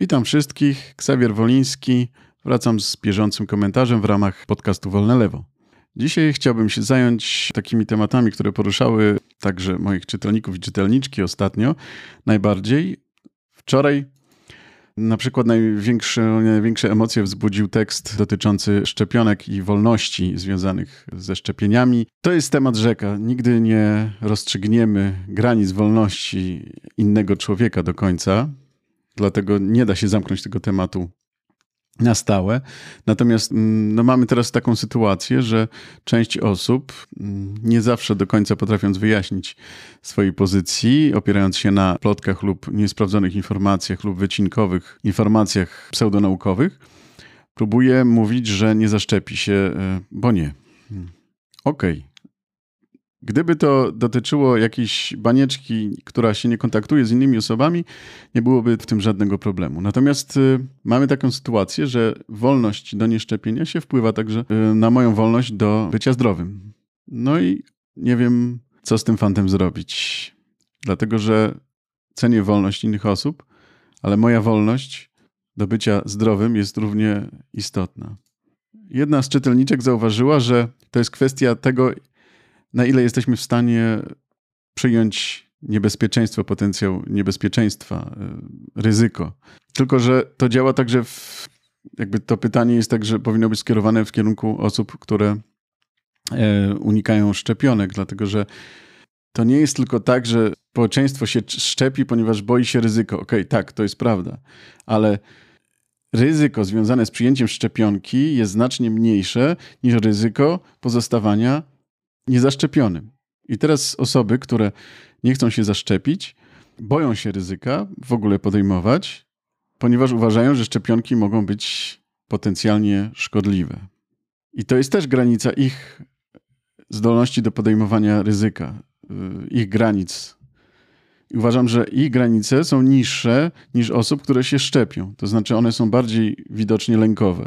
Witam wszystkich, Ksawier Woliński. Wracam z bieżącym komentarzem w ramach podcastu Wolne Lewo. Dzisiaj chciałbym się zająć takimi tematami, które poruszały także moich czytelników i czytelniczki ostatnio najbardziej. Wczoraj na przykład największe emocje wzbudził tekst dotyczący szczepionek i wolności związanych ze szczepieniami. To jest temat rzeka. Nigdy nie rozstrzygniemy granic wolności innego człowieka do końca. Dlatego nie da się zamknąć tego tematu na stałe. Natomiast mamy teraz taką sytuację, że część osób, nie zawsze do końca potrafiąc wyjaśnić swojej pozycji, opierając się na plotkach lub niesprawdzonych informacjach lub wycinkowych informacjach pseudonaukowych, próbuje mówić, że nie zaszczepi się, bo nie. Okej. Gdyby to dotyczyło jakiejś banieczki, która się nie kontaktuje z innymi osobami, nie byłoby w tym żadnego problemu. Natomiast mamy taką sytuację, że wolność do nieszczepienia się wpływa także na moją wolność do bycia zdrowym. No i nie wiem, co z tym fantem zrobić. Dlatego, że cenię wolność innych osób, ale moja wolność do bycia zdrowym jest równie istotna. Jedna z czytelniczek zauważyła, że to jest kwestia tego, na ile jesteśmy w stanie przyjąć niebezpieczeństwo, potencjał niebezpieczeństwa, ryzyko. Tylko że to działa tak, że jakby to pytanie jest tak, że powinno być skierowane w kierunku osób, które unikają szczepionek, dlatego że to nie jest tylko tak, że społeczeństwo się szczepi, ponieważ boi się ryzyko. Okej, tak, to jest prawda, ale ryzyko związane z przyjęciem szczepionki jest znacznie mniejsze niż ryzyko pozostawania niezaszczepionym. I teraz osoby, które nie chcą się zaszczepić, boją się ryzyka w ogóle podejmować, ponieważ uważają, że szczepionki mogą być potencjalnie szkodliwe. I to jest też granica ich zdolności do podejmowania ryzyka, ich granic. I uważam, że ich granice są niższe niż osób, które się szczepią. To znaczy one są bardziej widocznie lękowe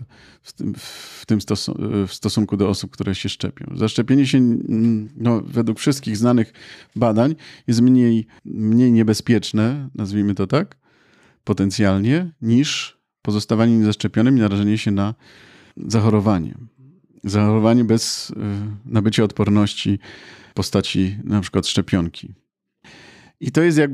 w stosunku do osób, które się szczepią. Zaszczepienie się, według wszystkich znanych badań, jest mniej niebezpieczne, nazwijmy to tak, potencjalnie, niż pozostawanie niezaszczepionym i narażenie się na zachorowanie. Zachorowanie bez nabycia odporności w postaci na przykład szczepionki. I to jest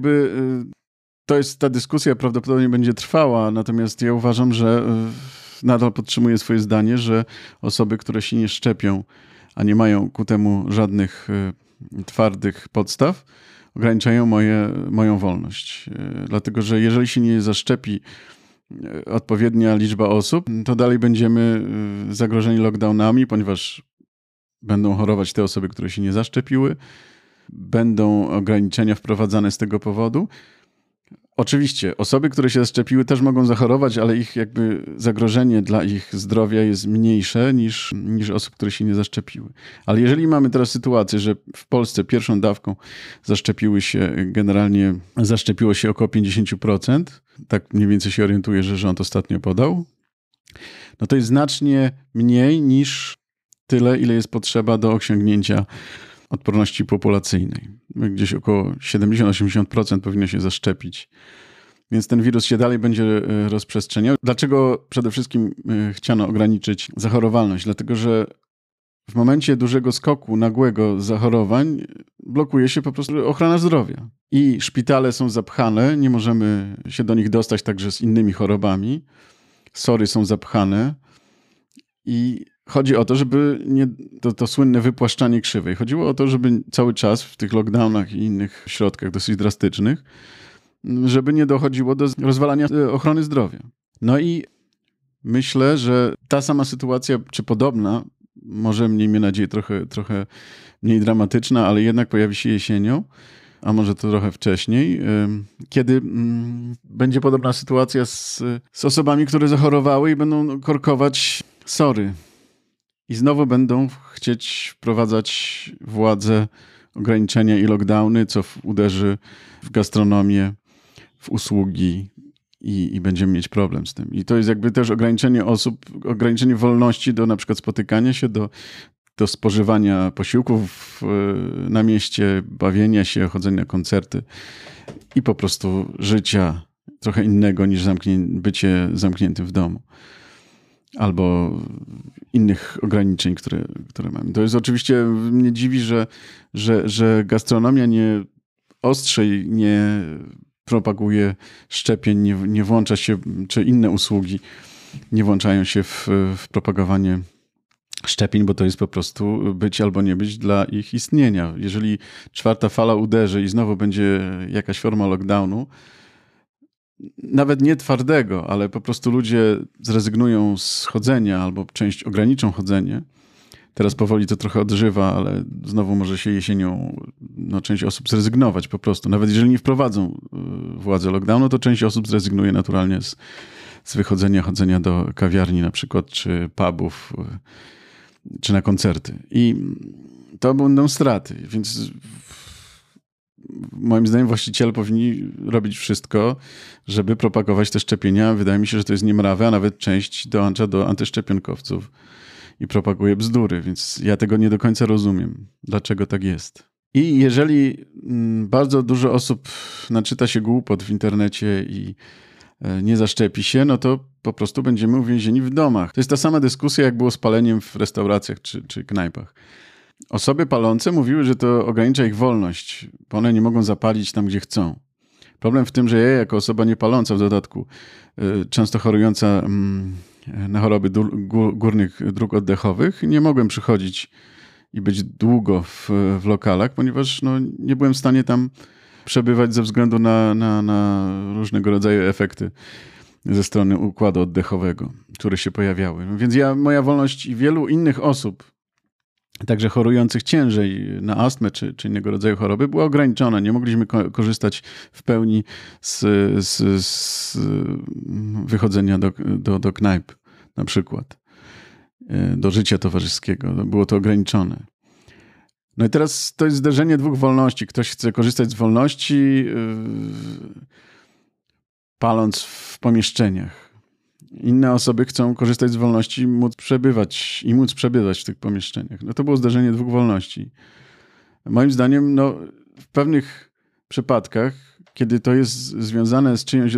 ta dyskusja prawdopodobnie będzie trwała, natomiast ja uważam, że nadal podtrzymuję swoje zdanie, że osoby, które się nie szczepią, a nie mają ku temu żadnych twardych podstaw, ograniczają moją wolność. Dlatego, że jeżeli się nie zaszczepi odpowiednia liczba osób, to dalej będziemy zagrożeni lockdownami, ponieważ będą chorować te osoby, które się nie zaszczepiły, będą ograniczenia wprowadzane z tego powodu. Oczywiście osoby, które się zaszczepiły, też mogą zachorować, ale ich zagrożenie dla ich zdrowia jest mniejsze niż osób, które się nie zaszczepiły. Ale jeżeli mamy teraz sytuację, że w Polsce pierwszą dawką zaszczepiło się około 50%, tak mniej więcej się orientuję, że rząd ostatnio podał, no to jest znacznie mniej niż tyle, ile jest potrzeba do osiągnięcia odporności populacyjnej. Gdzieś około 70-80% powinno się zaszczepić. Więc ten wirus się dalej będzie rozprzestrzeniał. Dlaczego przede wszystkim chciano ograniczyć zachorowalność? Dlatego, że w momencie dużego skoku, nagłego zachorowań blokuje się po prostu ochrona zdrowia. I szpitale są zapchane, nie możemy się do nich dostać także z innymi chorobami. SOR-y są zapchane i chodzi o to, żeby to słynne wypłaszczanie krzywej. Chodziło o to, żeby cały czas w tych lockdownach i innych środkach dosyć drastycznych, żeby nie dochodziło do rozwalania ochrony zdrowia. No i myślę, że ta sama sytuacja, czy podobna, może miejmy nadzieję trochę mniej dramatyczna, ale jednak pojawi się jesienią, a może to trochę wcześniej, kiedy będzie podobna sytuacja z osobami, które zachorowały i będą korkować SOR-y. I znowu będą chcieć wprowadzać władze ograniczenia i lockdowny, co uderzy w gastronomię, w usługi i będziemy mieć problem z tym. I to jest też ograniczenie osób, ograniczenie wolności do na przykład spotykania się, do spożywania posiłków na mieście, bawienia się, chodzenia na koncerty i po prostu życia trochę innego niż bycie zamkniętym w domu. Albo innych ograniczeń, które mamy. To jest oczywiście, mnie dziwi, że gastronomia ostrzej nie propaguje szczepień, nie włącza się, czy inne usługi nie włączają się w propagowanie szczepień, bo to jest po prostu być albo nie być dla ich istnienia. Jeżeli 4. fala uderzy i znowu będzie jakaś forma lockdownu, nawet nie twardego, ale po prostu ludzie zrezygnują z chodzenia albo część ograniczą chodzenie. Teraz powoli to trochę odżywa, ale znowu może się jesienią część osób zrezygnować po prostu. Nawet jeżeli nie wprowadzą władze lockdownu, to część osób zrezygnuje naturalnie z wychodzenia, chodzenia do kawiarni na przykład, czy pubów, czy na koncerty. I to będą straty, więc moim zdaniem właściciele powinni robić wszystko, żeby propagować te szczepienia. Wydaje mi się, że to jest niemrawe, a nawet część dołącza do antyszczepionkowców i propaguje bzdury, więc ja tego nie do końca rozumiem, dlaczego tak jest. I jeżeli bardzo dużo osób naczyta się głupot w internecie i nie zaszczepi się, no to po prostu będziemy uwięzieni w domach. To jest ta sama dyskusja, jak było z paleniem w restauracjach czy knajpach. Osoby palące mówiły, że to ogranicza ich wolność, bo one nie mogą zapalić tam, gdzie chcą. Problem w tym, że ja jako osoba niepaląca w dodatku, często chorująca na choroby górnych dróg oddechowych, nie mogłem przychodzić i być długo w lokalach, ponieważ nie byłem w stanie tam przebywać ze względu na różnego rodzaju efekty ze strony układu oddechowego, które się pojawiały. Więc moja wolność i wielu innych osób, także chorujących ciężej na astmę czy innego rodzaju choroby, była ograniczona. Nie mogliśmy korzystać w pełni z wychodzenia do knajp na przykład, do życia towarzyskiego. Było to ograniczone. No i teraz to jest zderzenie dwóch wolności. Ktoś chce korzystać z wolności paląc w pomieszczeniach. Inne osoby chcą korzystać z wolności i móc przebywać w tych pomieszczeniach. No to było zdarzenie dwóch wolności. Moim zdaniem, w pewnych przypadkach, kiedy to jest związane z czyjąś,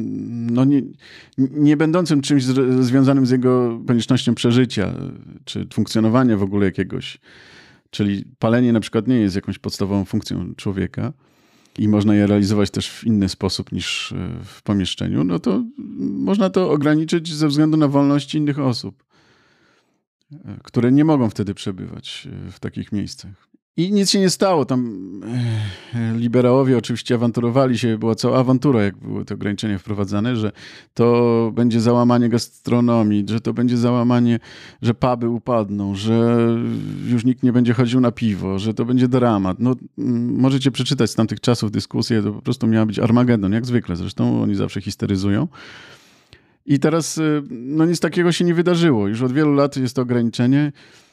nie będącym czymś związanym z jego koniecznością przeżycia, czy funkcjonowania w ogóle jakiegoś, czyli palenie na przykład nie jest jakąś podstawową funkcją człowieka i można je realizować też w inny sposób niż w pomieszczeniu, no to można to ograniczyć ze względu na wolność innych osób, które nie mogą wtedy przebywać w takich miejscach. I nic się nie stało. Tam liberałowie oczywiście awanturowali się, była cała awantura, jak były te ograniczenia wprowadzane, że to będzie załamanie gastronomii, że to będzie załamanie, że puby upadną, że już nikt nie będzie chodził na piwo, że to będzie dramat. Możecie przeczytać z tamtych czasów dyskusję, to po prostu miała być Armagedon, jak zwykle. Zresztą oni zawsze histeryzują. I teraz nic takiego się nie wydarzyło. Już od wielu lat jest to ograniczenie.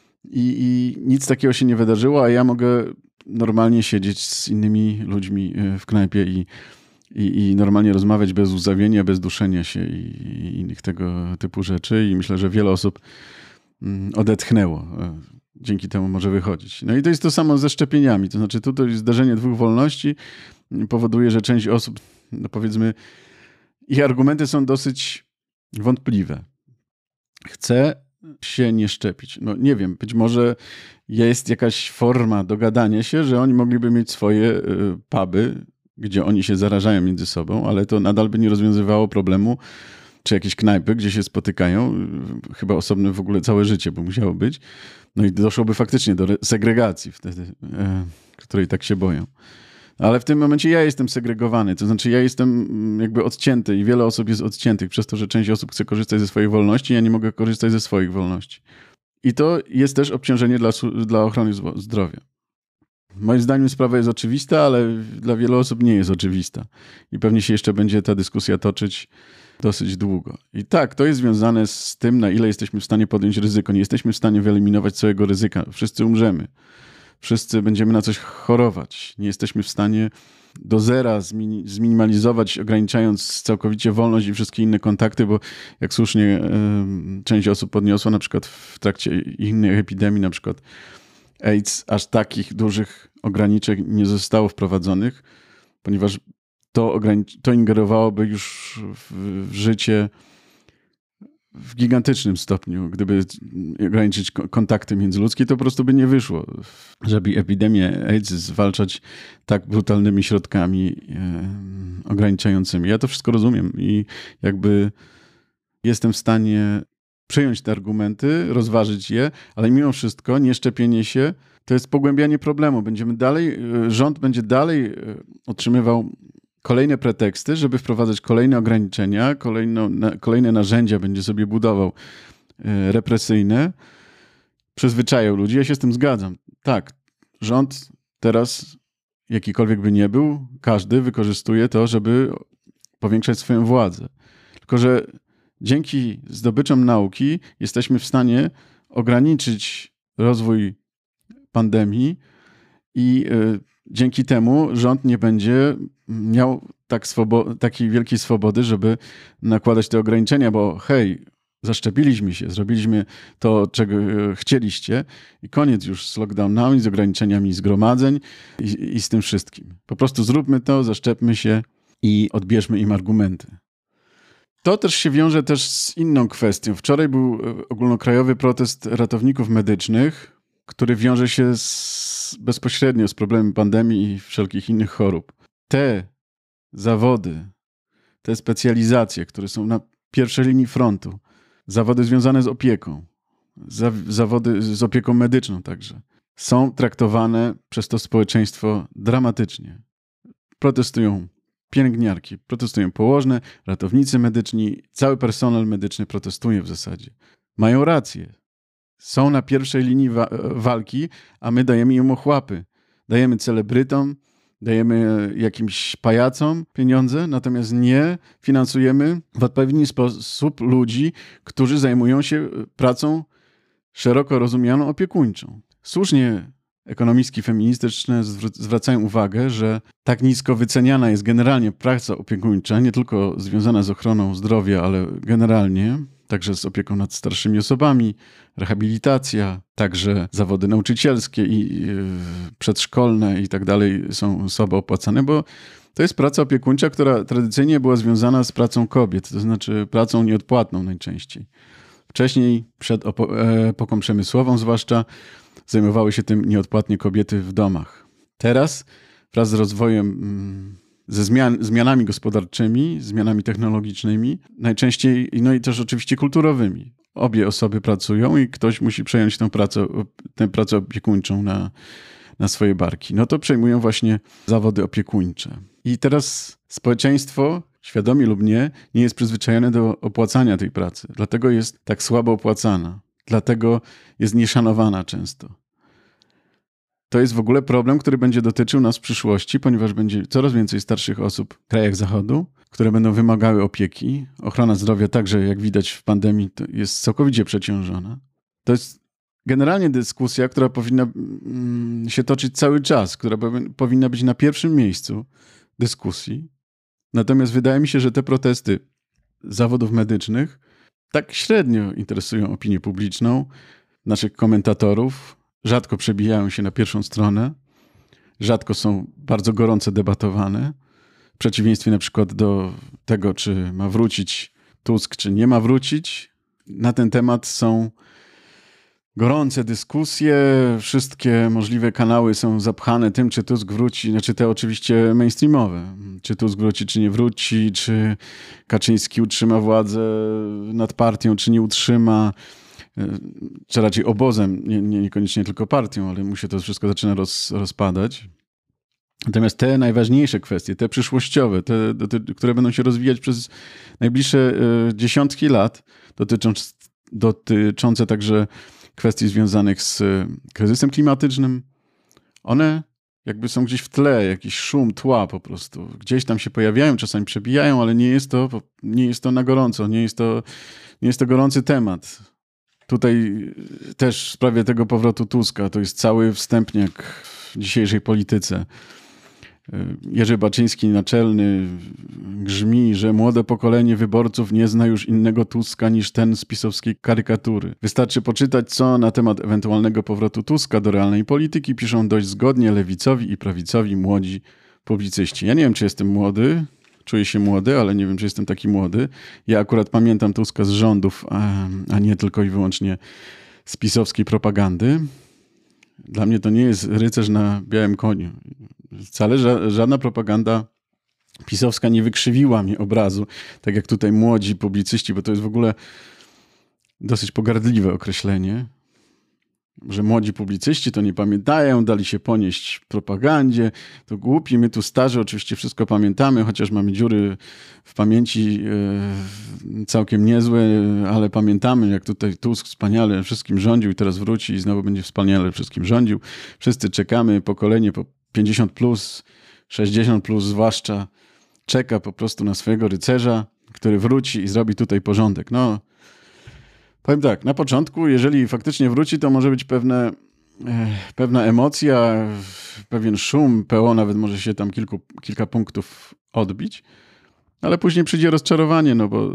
I nic takiego się nie wydarzyło, a ja mogę normalnie siedzieć z innymi ludźmi w knajpie i normalnie rozmawiać bez łzawienia, bez duszenia się i innych tego typu rzeczy. I myślę, że wiele osób odetchnęło. Dzięki temu może wychodzić. No i to jest to samo ze szczepieniami. To znaczy tutaj zdarzenie dwóch wolności powoduje, że część osób, powiedzmy, ich argumenty są dosyć wątpliwe. Chce się nie szczepić. Nie wiem, być może jest jakaś forma dogadania się, że oni mogliby mieć swoje puby, gdzie oni się zarażają między sobą, ale to nadal by nie rozwiązywało problemu, czy jakieś knajpy, gdzie się spotykają, chyba osobne w ogóle całe życie by musiało być. No i doszłoby faktycznie do segregacji wtedy, której tak się boją. Ale w tym momencie ja jestem segregowany, to znaczy ja jestem jakby odcięty i wiele osób jest odciętych przez to, że część osób chce korzystać ze swojej wolności, ja nie mogę korzystać ze swoich wolności. I to jest też obciążenie dla ochrony zdrowia. Moim zdaniem sprawa jest oczywista, ale dla wielu osób nie jest oczywista. I pewnie się jeszcze będzie ta dyskusja toczyć dosyć długo. I tak, to jest związane z tym, na ile jesteśmy w stanie podjąć ryzyko. Nie jesteśmy w stanie wyeliminować całego ryzyka. Wszyscy umrzemy. Wszyscy będziemy na coś chorować. Nie jesteśmy w stanie do zera zminimalizować, ograniczając całkowicie wolność i wszystkie inne kontakty, bo jak słusznie część osób podniosła, na przykład w trakcie innych epidemii, na przykład AIDS, aż takich dużych ograniczeń nie zostało wprowadzonych, ponieważ to ingerowałoby już w życie w gigantycznym stopniu. Gdyby ograniczyć kontakty międzyludzkie, to po prostu by nie wyszło. Żeby epidemię AIDS zwalczać tak brutalnymi środkami ograniczającymi. Ja to wszystko rozumiem i jakby jestem w stanie przyjąć te argumenty, rozważyć je, ale mimo wszystko nieszczepienie się to jest pogłębianie problemu. Rząd będzie dalej otrzymywał kolejne preteksty, żeby wprowadzać kolejne ograniczenia, kolejne narzędzia będzie sobie budował represyjne, przyzwyczajał ludzi. Ja się z tym zgadzam. Tak, rząd teraz, jakikolwiek by nie był, każdy wykorzystuje to, żeby powiększać swoją władzę. Tylko że dzięki zdobyczom nauki jesteśmy w stanie ograniczyć rozwój pandemii i dzięki temu rząd nie będzie miał takiej wielkiej swobody, żeby nakładać te ograniczenia, bo hej, zaszczepiliśmy się, zrobiliśmy to, czego chcieliście i koniec już z lockdownami, z ograniczeniami zgromadzeń i z tym wszystkim. Po prostu zróbmy to, zaszczepmy się i odbierzmy im argumenty. To też się wiąże też z inną kwestią. Wczoraj był ogólnokrajowy protest ratowników medycznych, który wiąże się bezpośrednio z problemem pandemii i wszelkich innych chorób. Te zawody, te specjalizacje, które są na pierwszej linii frontu, zawody związane z opieką, zawody z opieką medyczną także, są traktowane przez to społeczeństwo dramatycznie. Protestują pielęgniarki, protestują położne, ratownicy medyczni, cały personel medyczny protestuje w zasadzie. Mają rację. Są na pierwszej linii walki, a my dajemy im ochłapy. Dajemy celebrytom, dajemy jakimś pajacom pieniądze, natomiast nie finansujemy w odpowiedni sposób ludzi, którzy zajmują się pracą szeroko rozumianą opiekuńczą. Słusznie ekonomistki feministyczne zwracają uwagę, że tak nisko wyceniana jest generalnie praca opiekuńcza, nie tylko związana z ochroną zdrowia, ale generalnie, także z opieką nad starszymi osobami, rehabilitacja, także zawody nauczycielskie i przedszkolne i tak dalej są słabo opłacane, bo to jest praca opiekuńcza, która tradycyjnie była związana z pracą kobiet, to znaczy pracą nieodpłatną najczęściej. Wcześniej, przed epoką przemysłową zwłaszcza, zajmowały się tym nieodpłatnie kobiety w domach. Teraz wraz z rozwojem, zmianami gospodarczymi, zmianami technologicznymi, najczęściej, no i też oczywiście kulturowymi. Obie osoby pracują i ktoś musi przejąć tę pracę opiekuńczą na swoje barki. No to przejmują właśnie zawody opiekuńcze. I teraz społeczeństwo, świadomie lub nie jest przyzwyczajone do opłacania tej pracy. Dlatego jest tak słabo opłacana. Dlatego jest nieszanowana często. To jest w ogóle problem, który będzie dotyczył nas w przyszłości, ponieważ będzie coraz więcej starszych osób w krajach Zachodu, które będą wymagały opieki. Ochrona zdrowia także, jak widać w pandemii, to jest całkowicie przeciążona. To jest generalnie dyskusja, która powinna się toczyć cały czas, która powinna być na pierwszym miejscu dyskusji. Natomiast wydaje mi się, że te protesty zawodów medycznych tak średnio interesują opinię publiczną, naszych komentatorów, rzadko przebijają się na pierwszą stronę, rzadko są bardzo gorąco debatowane, w przeciwieństwie na przykład do tego, czy ma wrócić Tusk, czy nie ma wrócić. Na ten temat są gorące dyskusje, wszystkie możliwe kanały są zapchane tym, czy Tusk wróci, znaczy te oczywiście mainstreamowe, czy Tusk wróci, czy nie wróci, czy Kaczyński utrzyma władzę nad partią, czy nie utrzyma, czy raczej obozem, niekoniecznie tylko partią, ale mu się to wszystko zaczyna rozpadać. Natomiast te najważniejsze kwestie, te przyszłościowe, te, które będą się rozwijać przez najbliższe dziesiątki lat, dotyczące także kwestii związanych z kryzysem klimatycznym, one jakby są gdzieś w tle, jakiś szum tła po prostu. Gdzieś tam się pojawiają, czasami przebijają, ale nie jest to na gorąco, nie jest to gorący temat. Tutaj też w sprawie tego powrotu Tuska, to jest cały wstępniak w dzisiejszej polityce. Jerzy Baczyński naczelny grzmi, że młode pokolenie wyborców nie zna już innego Tuska niż ten z pisowskiej karykatury. Wystarczy poczytać, co na temat ewentualnego powrotu Tuska do realnej polityki piszą dość zgodnie lewicowi i prawicowi młodzi publicyści. Ja nie wiem, czy jestem młody, czuję się młody, ale nie wiem, czy jestem taki młody. Ja akurat pamiętam Tuska z rządów, a nie tylko i wyłącznie z pisowskiej propagandy. Dla mnie to nie jest rycerz na białym koniu. Wcale żadna propaganda pisowska nie wykrzywiła mi obrazu, tak jak tutaj młodzi publicyści, bo to jest w ogóle dosyć pogardliwe określenie, że młodzi publicyści to nie pamiętają, dali się ponieść propagandzie, to głupi, my tu starzy oczywiście wszystko pamiętamy, chociaż mamy dziury w pamięci całkiem niezłe, ale pamiętamy, jak tutaj Tusk wspaniale wszystkim rządził i teraz wróci i znowu będzie wspaniale wszystkim rządził. Wszyscy czekamy, pokolenie po 50 plus, 60 plus zwłaszcza, czeka po prostu na swojego rycerza, który wróci i zrobi tutaj porządek. No, powiem tak, na początku, jeżeli faktycznie wróci, to może być pewna emocja, pewien szum, PO nawet może się tam kilka punktów odbić, ale później przyjdzie rozczarowanie, no bo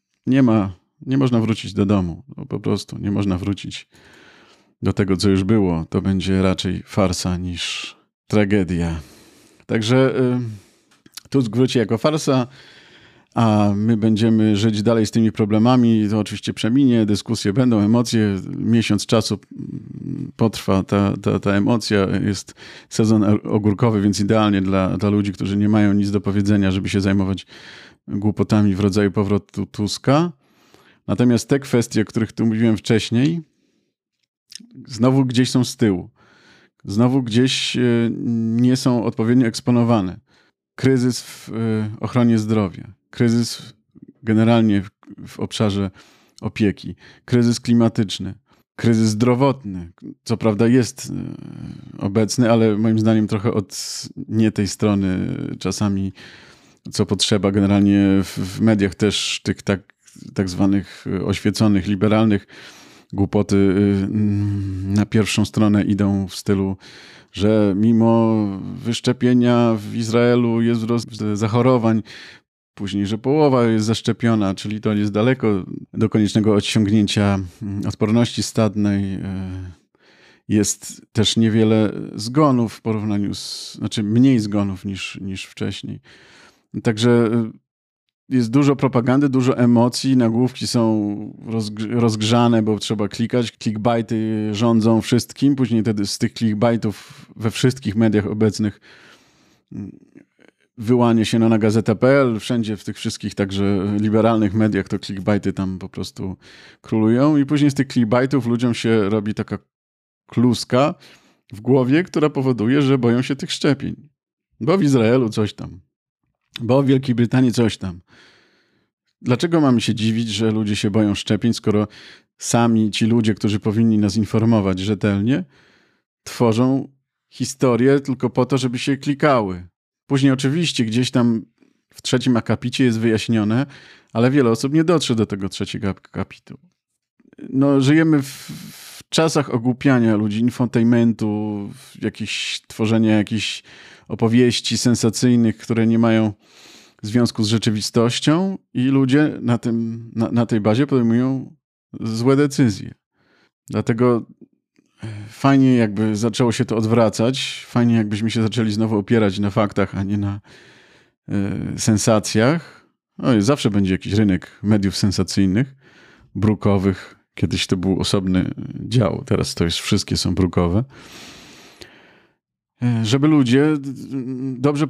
nie można wrócić do domu. No po prostu nie można wrócić do tego, co już było. To będzie raczej farsa niż tragedia. Także Tusk wróci jako farsa, a my będziemy żyć dalej z tymi problemami. To oczywiście przeminie, dyskusje będą, emocje. Miesiąc czasu potrwa ta emocja. Jest sezon ogórkowy, więc idealnie dla ludzi, którzy nie mają nic do powiedzenia, żeby się zajmować głupotami w rodzaju powrotu Tuska. Natomiast te kwestie, o których tu mówiłem wcześniej, znowu gdzieś są z tyłu. Znowu gdzieś nie są odpowiednio eksponowane. Kryzys w ochronie zdrowia, kryzys generalnie w obszarze opieki, kryzys klimatyczny, kryzys zdrowotny. Co prawda jest obecny, ale moim zdaniem trochę od nie tej strony czasami, co potrzeba. Generalnie w mediach też tych tak zwanych oświeconych, liberalnych głupoty na pierwszą stronę idą w stylu, że mimo wyszczepienia w Izraelu jest wzrost zachorowań, później, że połowa jest zaszczepiona, czyli to jest daleko do koniecznego odciągnięcia odporności stadnej. Jest też niewiele zgonów w porównaniu znaczy mniej zgonów niż wcześniej. Także jest dużo propagandy, dużo emocji, nagłówki są rozgrzane, bo trzeba klikać. Clickbaity rządzą wszystkim. Później wtedy z tych clickbaitów we wszystkich mediach obecnych wyłania się na gazeta.pl. Wszędzie w tych wszystkich także liberalnych mediach to clickbaity tam po prostu królują. I później z tych clickbaitów ludziom się robi taka kluska w głowie, która powoduje, że boją się tych szczepień. Bo w Izraelu coś tam. Bo w Wielkiej Brytanii coś tam. Dlaczego mamy się dziwić, że ludzie się boją szczepień, skoro sami ci ludzie, którzy powinni nas informować rzetelnie, tworzą historię tylko po to, żeby się klikały. Później oczywiście gdzieś tam w trzecim akapicie jest wyjaśnione, ale wiele osób nie dotrze do tego trzeciego akapitu. No, żyjemy w czasach ogłupiania ludzi, infotainmentu, tworzenia jakichś opowieści sensacyjnych, które nie mają związku z rzeczywistością i ludzie na tej bazie podejmują złe decyzje. Dlatego fajnie jakby zaczęło się to odwracać, fajnie jakbyśmy się zaczęli znowu opierać na faktach, a nie na sensacjach. Zawsze będzie jakiś rynek mediów sensacyjnych, brukowych. Kiedyś to był osobny dział, teraz to wszystkie są brukowe. Żeby ludzie dobrze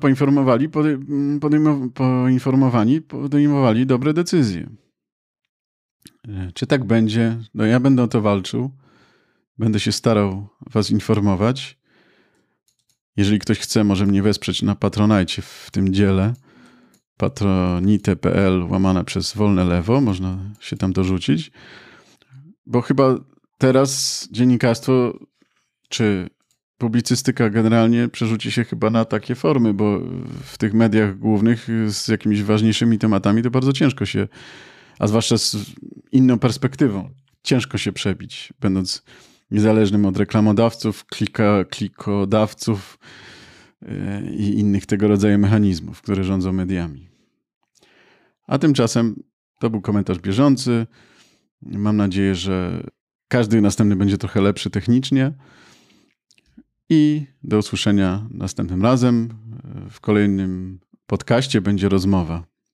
podejmowali dobre decyzje. Czy tak będzie? No ja będę o to walczył. Będę się starał was informować. Jeżeli ktoś chce, może mnie wesprzeć na Patronite w tym dziele. patronite.pl/Wolne Lewo. Można się tam dorzucić. Bo chyba teraz dziennikarstwo czy publicystyka generalnie przerzuci się chyba na takie formy, bo w tych mediach głównych z jakimiś ważniejszymi tematami to bardzo ciężko się, a zwłaszcza z inną perspektywą, ciężko się przebić, będąc niezależnym od reklamodawców, klikodawców i innych tego rodzaju mechanizmów, które rządzą mediami. A tymczasem to był komentarz bieżący. Mam nadzieję, że każdy następny będzie trochę lepszy technicznie. i do usłyszenia następnym razem. W kolejnym podcaście będzie rozmowa.